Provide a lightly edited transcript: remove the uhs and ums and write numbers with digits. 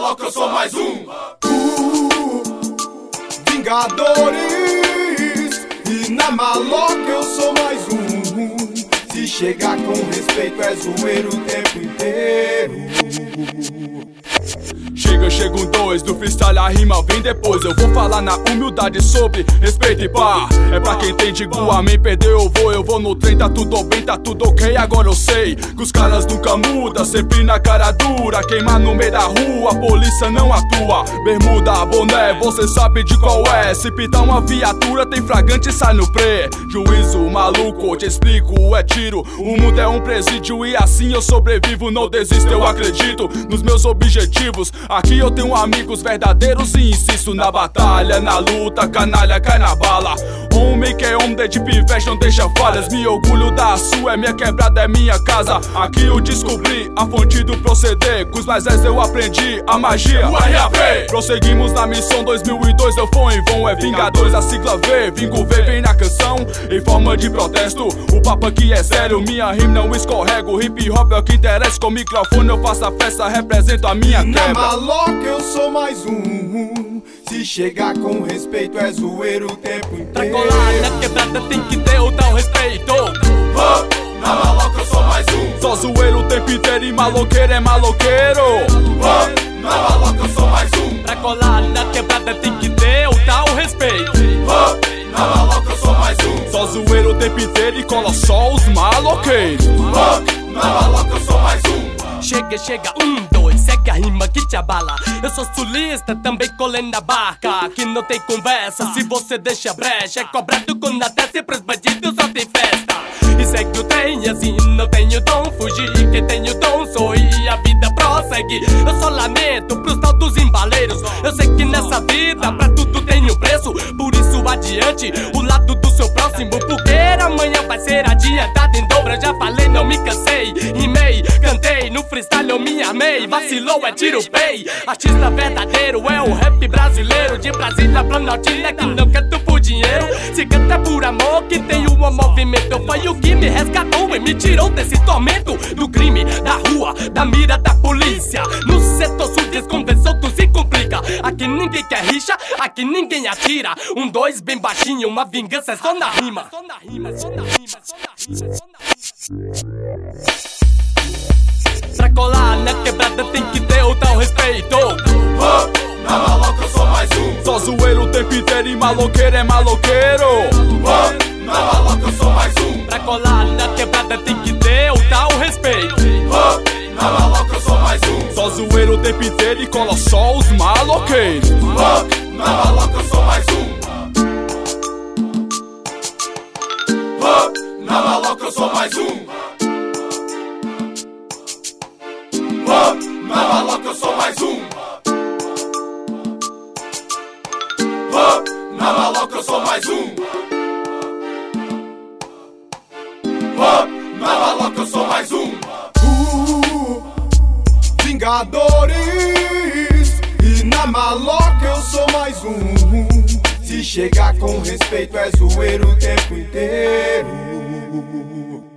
maloca eu sou mais um. Vingadores, e na maloca eu sou mais um. Se chegar com respeito é zoeiro o tempo inteiro. Chega um dois, do freestyle a rima vem depois. Eu vou falar na humildade sobre respeito e pá. É pra quem tem de Guamém, perdeu eu vou no trem, tá tudo bem, tá tudo ok. Agora eu sei que os caras nunca mudam, sempre na cara dura. Queimar no meio da rua, a polícia não atua. Bermuda, boné, você sabe de qual é. Se pintar uma viatura, tem flagrante e sai no pré. Juízo maluco, te explico, é tiro. O mundo é um presídio e assim eu sobrevivo. Não desisto, eu acredito nos meus objetivos. Aqui eu tenho amigos verdadeiros e insisto na batalha, na luta, canalha cai na bala. Homem que é homem, de pivete não deixa falhas. Me orgulho da sua, é minha quebrada, é minha casa. Aqui eu descobri a fonte do proceder. Com os mais velhos eu aprendi a magia, o RAP. Prosseguimos na missão 2002, eu fui em vão. É Vingadores, a sigla V, Vingo V vem na canção em forma de protesto. O papo aqui é sério, minha rima não escorrego. Hip hop é o que interessa, com o microfone eu faço a festa, represento a minha quebra. Na maloca eu sou mais um. Se chegar com respeito é zoeiro o tempo inteiro. Pra colar na quebrada tem que ter o tal respeito. Na maloca eu sou mais um. Só zoeiro o tempo inteiro e maloqueiro é maloqueiro. Na maloca eu sou mais um. Pra colar na quebrada tem que ter o tal respeito. Na maloca eu sou mais um. Só zoeiro o tempo inteiro e cola só os maloqueiros. Na maloca eu sou mais um. Chega, dois, segue a rima que te abala. Eu sou sulista, também colei na barca. Aqui não tem conversa, se você deixa brecha. É cobrado quando desce pros bandidos, só tem festa. E segue o trem, assim não tenho dom. Fugir, quem tem o dom sorri e a vida prossegue. Eu só lamento pros tal dos embaleiros. Eu sei que nessa vida pra tudo tem um preço. Por isso adiante, o lado do seu próximo. Porque amanhã vai ser adiantado em dobro. Eu já falei, não me cansei, rimei, cantei. No freestyle eu me amei, vacilou é tiro pay. Artista verdadeiro é o rap brasileiro. De Brasília, Planaltina, que não canta por dinheiro. Se canta por amor, que tem um movimento. Foi o que me resgatou e me tirou desse tormento. Do crime, da rua, da mira da polícia. No setor sul, desconvenção, tu se complica. Aqui ninguém quer rixa, aqui ninguém atira. Um, dois, bem baixinho, uma vingança é só na rima. Pra colar na quebrada tem que ter o tal respeito. Na maloca eu sou mais um. Só zoeiro o tempo inteiro e maloqueiro é maloqueiro. Na maloca eu sou mais um. Pra colar na quebrada tem que ter o tal respeito. Na maloca eu sou mais um. Só zoeiro o tempo inteiro e cola só os maloqueiros. Na maloca eu sou mais um. Na maloca eu sou mais um. Na maloca eu sou mais um. Na maloca eu sou mais um. Na maloca eu sou mais um. Vingadores, e na maloca eu sou mais um. Se chegar com respeito é zoeiro o tempo inteiro.